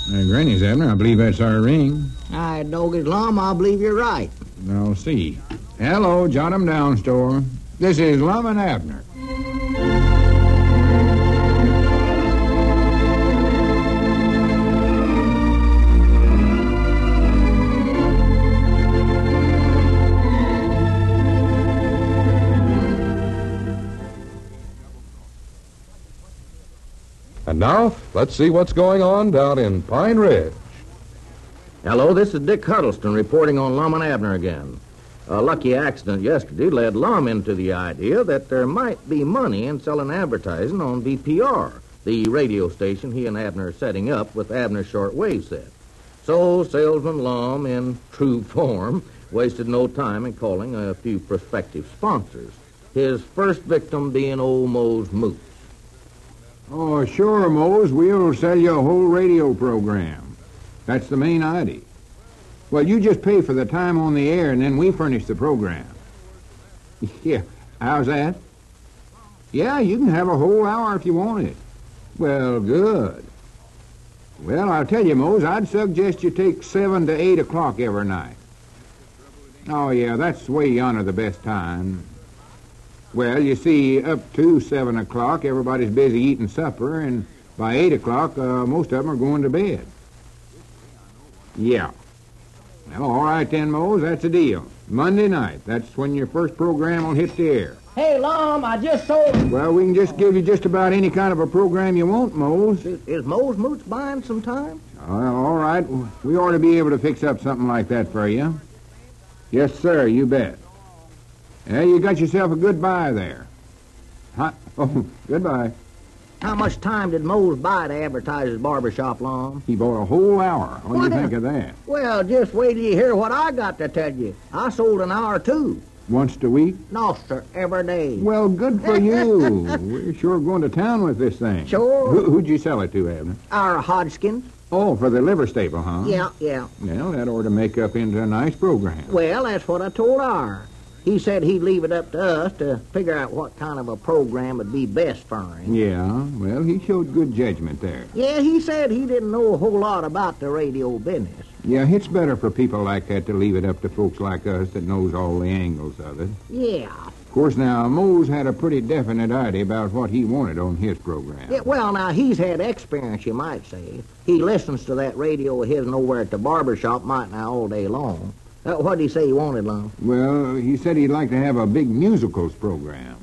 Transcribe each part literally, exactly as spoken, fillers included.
Uh, Granny's, Abner, I believe that's our ring. I dog his lum, I believe you're right. I'll see. Hello, Jot 'em Down store. This is Lum and Abner. And now, let's see what's going on down in Pine Ridge. Hello, this is Dick Huddleston reporting on Lum and Abner again. A lucky accident yesterday led Lum into the idea that there might be money in selling advertising on V P R, the radio station he and Abner are setting up with Abner's shortwave set. So salesman Lum, in true form, wasted no time in calling a few prospective sponsors, his first victim being old Mose Moose. Oh, sure, Mose. We'll sell you a whole radio program. That's the main idea. Well, you just pay for the time on the air, and then we furnish the program. Yeah, how's that? Yeah, you can have a whole hour if you want it. Well, good. Well, I'll tell you, Mose, I'd suggest you take seven to eight o'clock every night. Oh, yeah, that's way yonder the best time. Well, you see, up to seven o'clock, everybody's busy eating supper, and by eight o'clock, uh, most of them are going to bed. Yeah. Well, all right then, Mose, that's the deal. Monday night, that's when your first program will hit the air. Hey, Lum, I just sold... Well, we can just give you just about any kind of a program you want, Mose. Is, is Mose Moots buying some time? Uh, all right, we ought to be able to fix up something like that for you. Yes, sir, you bet. Yeah, you got yourself a good buy there. Huh? Oh, goodbye. How much time did Mose buy to advertise his barbershop, Lum? He bought a whole hour. What do you Well- think of that? Well, just wait till you hear what I got to tell you. I sold an hour, too. Once a week? No, sir, every day. Well, good for you. We're sure going to town with this thing. Sure. Who, who'd you sell it to, Abner? Our Hodgkins? Oh, for the liver staple, huh? Yeah, yeah. Well, that ought to make up into a nice program. Well, that's what I told R. He said he'd leave it up to us to figure out what kind of a program would be best for him. Yeah, well, he showed good judgment there. Yeah, he said he didn't know a whole lot about the radio business. Yeah, it's better for people like that to leave it up to folks like us that knows all the angles of it. Yeah. Of course, now, Mose had a pretty definite idea about what he wanted on his program. Yeah, well, now, he's had experience, you might say. He listens to that radio of his nowhere at the barber shop, might now, all day long. Uh, what did he say he wanted, Lum? Well, he said he'd like to have a big musicals program.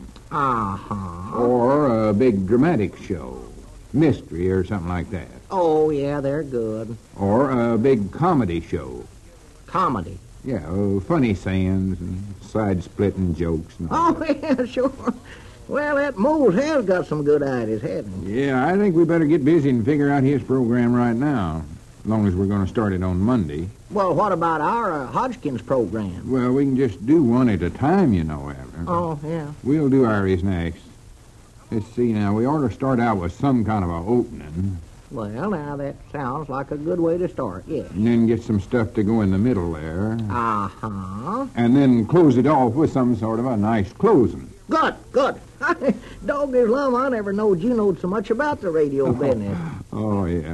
Uh-huh. Or a big dramatic show. Mystery or something like that. Oh, yeah, they're good. Or a big comedy show. Comedy. Yeah, uh, funny sayings and side-splitting jokes. And all. Oh, yeah, sure. Well, that Mose has got some good ideas, hasn't he? Yeah, I think we better get busy and figure out his program right now. As long as we're going to start it on Monday. Well, what about our uh, Hodgkins program? Well, we can just do one at a time, you know, Abner. Oh, yeah. We'll do ours next. Let's see now. We ought to start out with some kind of a opening. Well, now, that sounds like a good way to start, yes. And then get some stuff to go in the middle there. Uh-huh. And then close it off with some sort of a nice closing. Good, good. Dog is love, I never knowed you knowed so much about the radio business. Oh, yeah.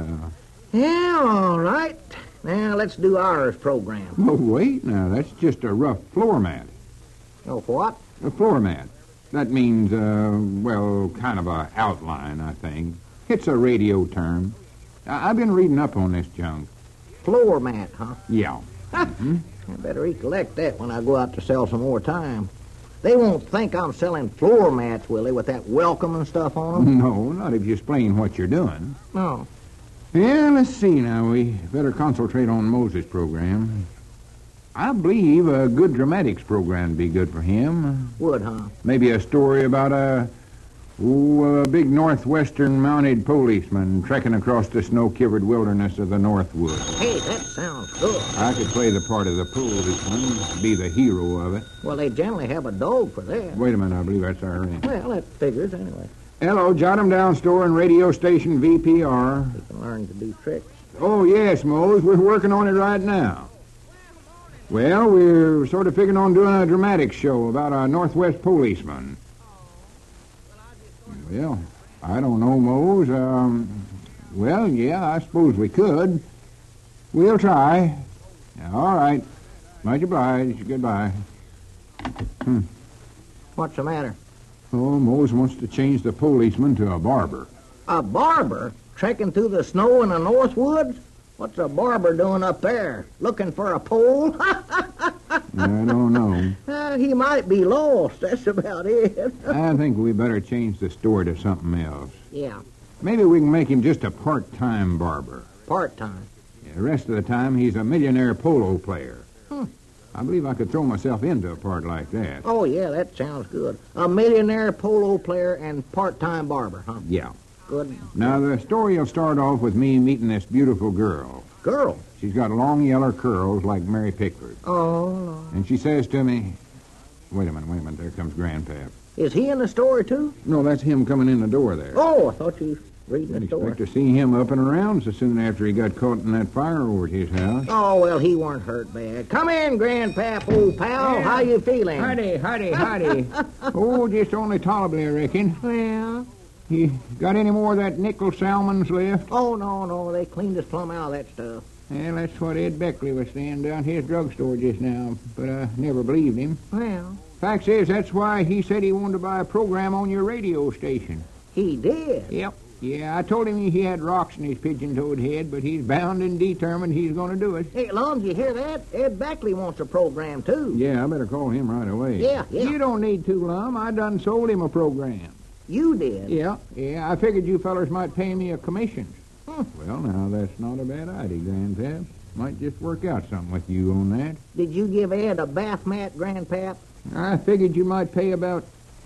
Yeah, all right. Now, let's do ours program. Oh, wait now. That's just a rough floor mat. Oh, what? A floor mat. That means, uh, well, kind of a outline, I think. It's a radio term. I- I've been reading up on this junk. Floor mat, huh? Yeah. I better recollect that when I go out to sell some more time. They won't think I'm selling floor mats, will they, with that welcome and stuff on them? No, not if you explain what you're doing. No. Yeah, let's see now. We better concentrate on Moses' program. I believe a good dramatics program would be good for him. Would, huh? Maybe a story about a, ooh, a big northwestern mounted policeman trekking across the snow-covered wilderness of the Northwood. Hey, that sounds good. I could play the part of the policeman, be the hero of it. Well, they generally have a dog for that. Wait a minute, I believe that's our ring. Well, that figures anyway. Hello, Jot 'em Down store and radio station V P R. You can learn to do tricks. Oh, yes, Mose, we're working on it right now. Well, we're sort of figuring on doing a dramatic show about a Northwest policeman. Well, I don't know, Mose. Um, Well, yeah, I suppose we could. We'll try. All right. Much obliged. Goodbye. Hmm. What's the matter? Oh, Mose wants to change the policeman to a barber. A barber trekking through the snow in the north woods? What's a barber doing up there? Looking for a pole? I don't know. Uh, he might be lost. That's about it. I think we better change the story to something else. Yeah, Maybe we can make him just a part-time barber. part-time. Yeah, the rest of the time, he's a millionaire polo player. Hmm. I believe I could throw myself into a part like that. Oh, yeah, that sounds good. A millionaire polo player and part-time barber, huh? Yeah. Good. Now, the story will start off with me meeting this beautiful girl. Girl. She's got long yellow curls like Mary Pickford. Oh, Lord. And she says to me, wait a minute, wait a minute, there comes Grandpap. Is he in the story, too? No, that's him coming in the door there. Oh, I thought you were reading I'd the story. expect to see him up and around so soon after he got caught in that fire over at his house. Oh, well, he weren't hurt bad. Come in, Grandpap, old pal. Yeah. How you feeling? Howdy, howdy, howdy. Oh, just only tolerably, I reckon. Well, You got any more of that nickel salmons left? oh, no, no, they cleaned us plumb out of that stuff. Well, that's what Ed Beckley was saying down his drugstore just now, but I never believed him. Well, Fact is, that's why he said he wanted to buy a program on your radio station. he did. Yep. Yeah, I told him he had rocks in his pigeon-toed head, but he's bound and determined he's going to do it. Hey, Lum, you hear that? Ed Beckley wants a program, too. Yeah, I better call him right away. Yeah, yeah. You don't need to, Lum. I done sold him a program. You did? Yeah, yeah. I figured you fellers might pay me a commission. Hmm. Well, now, that's not a bad idea, Grandpap. Might just work out something with you on that. Did you give Ed a bath mat, Grandpap? I figured you might pay about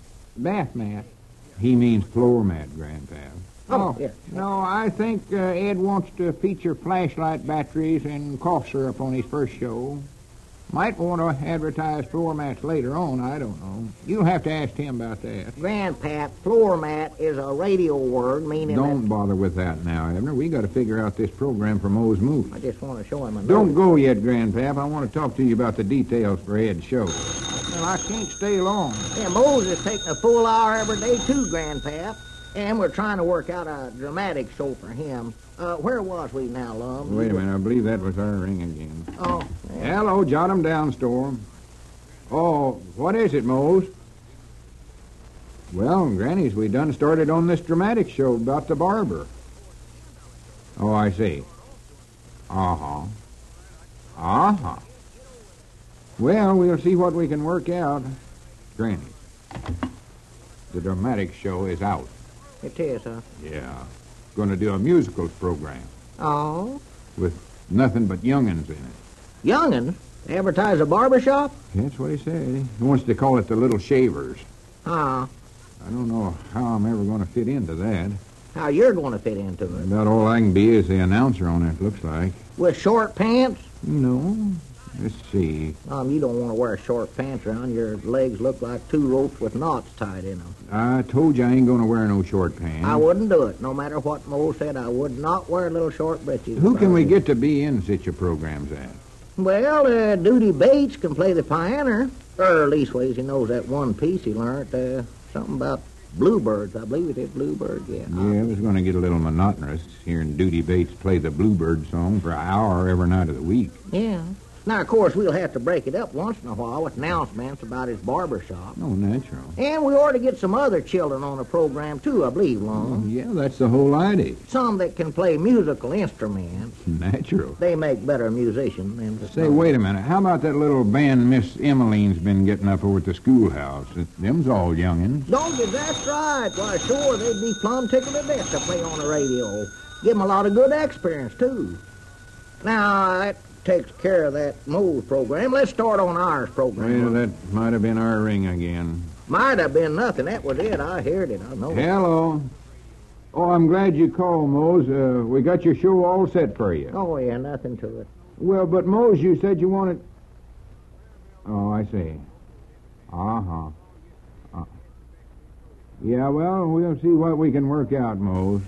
bath mat. He means floor mat, Grandpap. Oh, yeah. No, I think uh, Ed wants to feature flashlight batteries and cough syrup on his first show. Might want to advertise floor mats later on, I don't know. You'll have to ask him about that. Grandpap, floor mat is a radio word meaning Don't bother with that now, Abner. We got to figure out this program for Moe's movie. that... I just want to show him a Don't note. go yet, Grandpap. I want to talk to you about the details for Ed's show. Well, I can't stay long. Yeah, Moses taking a full hour every day, too, Grandpap. And we're trying to work out a dramatic show for him. Uh, where was we now, Lum? Wait a minute. I believe that was our ring again. Oh, yeah. Hello, jot 'em down, Storm. Oh, what is it, Mose? Well, Grannies, we done started on this dramatic show about the barber. Oh, I see. Uh-huh. Uh-huh. Well, we'll see what we can work out. Granny, the dramatic show is out. It is, huh? Yeah. Going to do a musicals program Oh. with nothing but young'uns in it. Young'un? Advertise a barber shop? That's what he said. He wants to call it the Little Shavers. Ah, I don't know how I'm ever going to fit into that. how you're going to fit into it. About all I can be is the announcer on it, looks like. With short pants? No. Let's see. Um, you don't want to wear short pants around. Your legs look like two ropes with knots tied in them. I told you I ain't going to wear no short pants. I wouldn't do it. No matter what Mo said, I would not wear little short breeches. Who can we get to be in such a program's at? Well, uh, Duty Bates can play the piano. Or, leastways, he knows that one piece he learned. Uh, something about bluebirds. I believe it is bluebird, yeah. Yeah, it was going to get a little monotonous hearing Duty Bates play the Bluebird song for an hour every night of the week. Yeah. Now, of course, we'll have to break it up once in a while with announcements about his barber shop. Oh, natural. And we ought to get some other children on the program, too, I believe, Oh, Long. yeah, that's the whole idea. Some that can play musical instruments. Natural. They make better musicians than the Say, wait a minute. How about that little band Miss Emmeline's been getting up over at the schoolhouse? Them's all young'uns. Don't get that's right. Why, sure, they'd be plumb tickled to death to play on the radio. Give 'em a lot of good experience, too. Now, that takes care of that Moe's program. Let's start on ours program. Well, that might have been our ring again. Might have been nothing. That was it. I heard it. I know it. Hello. Oh, I'm glad you called, Mose. Uh, we got your show all set for you. Oh, yeah, nothing to it. Well, but Mose, you said you wanted... Oh, I see. Uh-huh. Uh, yeah, well, we'll see what we can work out, Mose.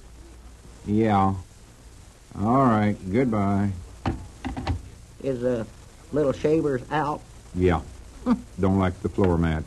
Yeah. All right, goodbye. Is uh, Little Shavers out? Yeah. Don't like the floor mat.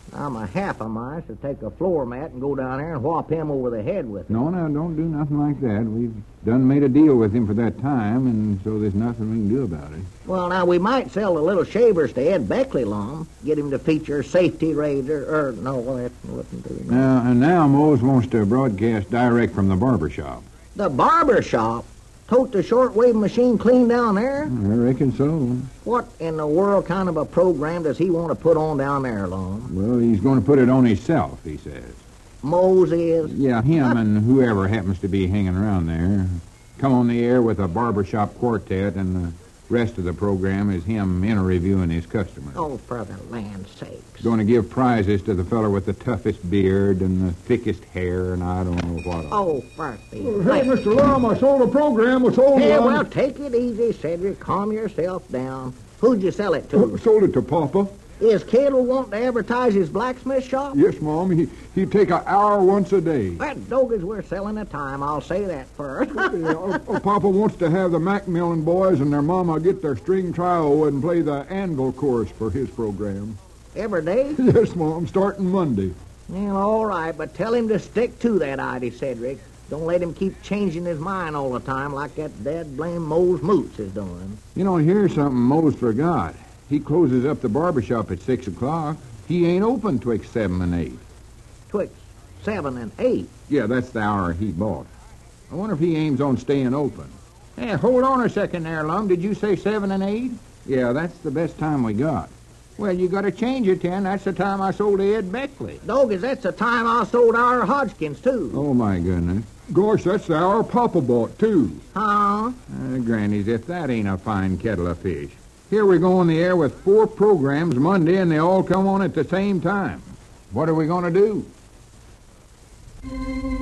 I'm a half a mice to take a floor mat and go down there and whop him over the head with it. No, now, don't do nothing like that. We've done made a deal with him for that time, and so there's nothing we can do about it. Well, now, we might sell the little shavers to Ed Beckley, Lum. Get him to feature Safety Razor, or, no, well, that wouldn't do. Now, and now Mose wants to broadcast direct from the barber shop. The barber shop? Tote the shortwave machine clean down there? I reckon so. What in the world kind of a program does he want to put on down there, Lum? Well, he's going to put it on himself, he says. Mose is? Yeah, him and whoever happens to be hanging around there. Come on the air with a barbershop quartet, and the rest of the program is him interviewing his customers. Oh, for the land's sakes. Going to give prizes to the feller with the toughest beard and the thickest hair, and I don't know what else. Oh, for the... Hey, Mister Lum, I sold a program. I sold Hey, one. well, take it easy, Cedric. Calm yourself down. Who'd you sell it to? Sold it to Papa. Is Cadle wanting to advertise his blacksmith shop? Yes, Mom. He, he'd take an hour once a day. That doggers we're selling the time, I'll say that first. Yeah, uh, uh, Papa wants to have the Macmillan boys and their mama get their string trio and play the anvil chorus for his program. Every day? Yes, Mom, starting Monday. Well, all right, but tell him to stick to that idea, Cedric. Don't let him keep changing his mind all the time like that dead blame Mose Moots is doing. You know, here's something Mose forgot. He closes up the barbershop at six o'clock. He ain't open twixt seven and eight. Twixt seven and eight? Yeah, that's the hour he bought. I wonder if he aims on staying open. Hey, hold on a second there, Lum. Did you say seven and eight? Yeah, that's the best time we got. Well, you got to change it, then. That's the time I sold to Ed Beckley. Doggers, that's the time I sold our Hodgkins, too. Oh, my goodness. Gosh, that's the hour Papa bought, too. Huh? Uh, grannies, if that ain't a fine kettle of fish. Here we go on the air with four programs Monday, and they all come on at the same time. What are we going to do?